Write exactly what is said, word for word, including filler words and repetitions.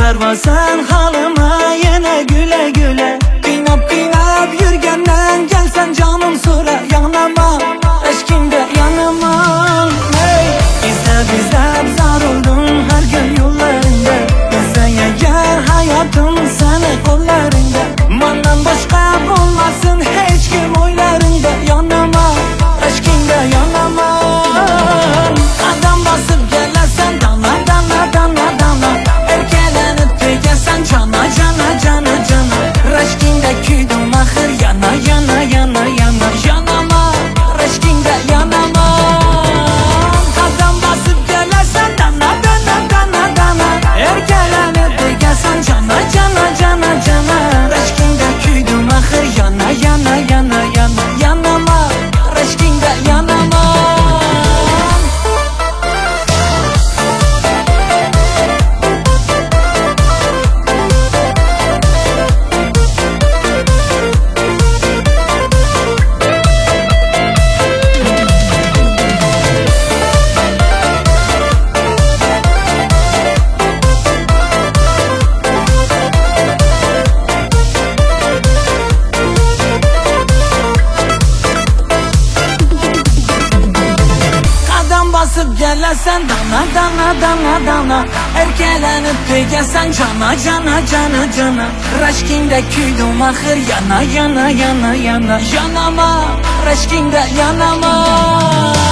Sarvasan halıma yine güle güle. Qinab qinab yürgenden gelsen canım sonra yanama, eşkinde yanama. Hey, izlep izlep zar oldum her gün yollarında. Bizeye gel hayatım seni kollarında. Mandan başka bulmasın hiç kim oylarında. Yanama, eşkinde yanama. Adam basıp gelesen dana dana dana dana. Erkelenip peygelsen cana cana cana cana. Reşkinde küydüm ahır yana yana yana yana. Yanama, reşkinde yanama. Adam basıp gelesen dana dana dana dana. Erkelenip peygelsen cana cana cana cana. Reşkinde küydüm ahır yana yana yana yana. Yanama, reşkinde yanama. Basıp gelesen dana dana dana dana. Erkelenip peygelsen cana cana cana cana. Reşkinde küydüm ahır yana yana yana yana. Yanama, reşkinde yanama.